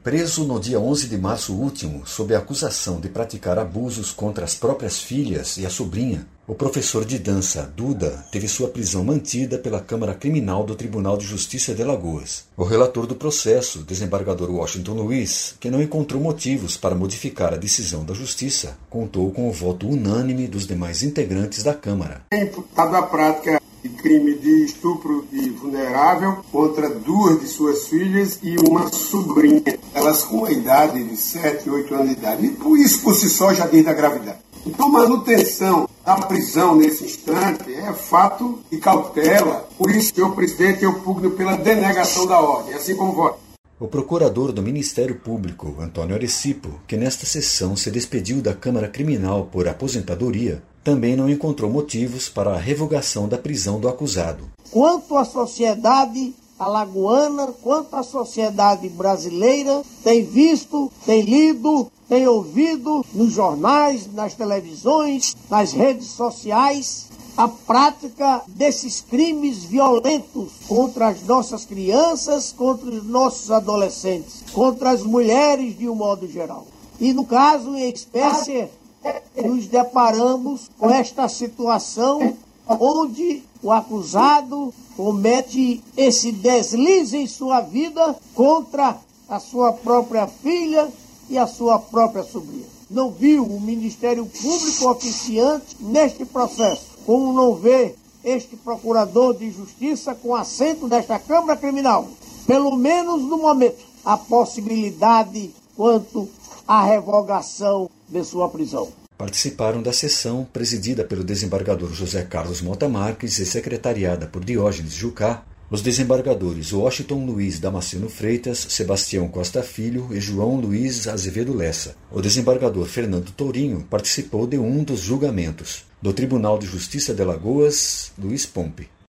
Preso no dia 11 de março último, sob a acusação de praticar abusos contra as próprias filhas e a sobrinha, o professor de dança, Duda, teve sua prisão mantida pela Câmara Criminal do Tribunal de Justiça de Alagoas. O relator do processo, desembargador Washington Luiz, que não encontrou motivos para modificar a decisão da Justiça, contou com o voto unânime dos demais integrantes da Câmara. É imputado a prática de crime de estupro de vulnerável contra 2 de suas filhas e uma sobrinha. Elas com a idade de 7, 8 anos de idade. E por isso, por si só, já desde a gravidade. Então, manutenção da prisão nesse instante é fato de cautela. Por isso, senhor presidente, eu pugno pela denegação da ordem, assim como voto. O procurador do Ministério Público, Antônio Arecipo, que nesta sessão se despediu da Câmara Criminal por aposentadoria, também não encontrou motivos para a revogação da prisão do acusado. Quanto à sociedade alagoana, quanto à sociedade brasileira, tem visto, tem lido, tem ouvido nos jornais, nas televisões, nas redes sociais, a prática desses crimes violentos contra as nossas crianças, contra os nossos adolescentes, contra as mulheres de um modo geral. E no caso, em espécie, nos deparamos com esta situação onde o acusado comete esse deslize em sua vida contra a sua própria filha e a sua própria sobrinha. Não viu o Ministério Público oficiante neste processo, como não vê este procurador de justiça com assento desta Câmara Criminal, pelo menos no momento, a possibilidade quanto à revogação de sua prisão. Participaram da sessão, presidida pelo desembargador José Carlos Mota Marques e secretariada por Diógenes Jucá, os desembargadores Washington Luiz Damasceno Freitas, Sebastião Costa Filho e João Luiz Azevedo Lessa. O desembargador Fernando Tourinho participou de um dos julgamentos. Do Tribunal de Justiça de Alagoas, Luiz Pompe.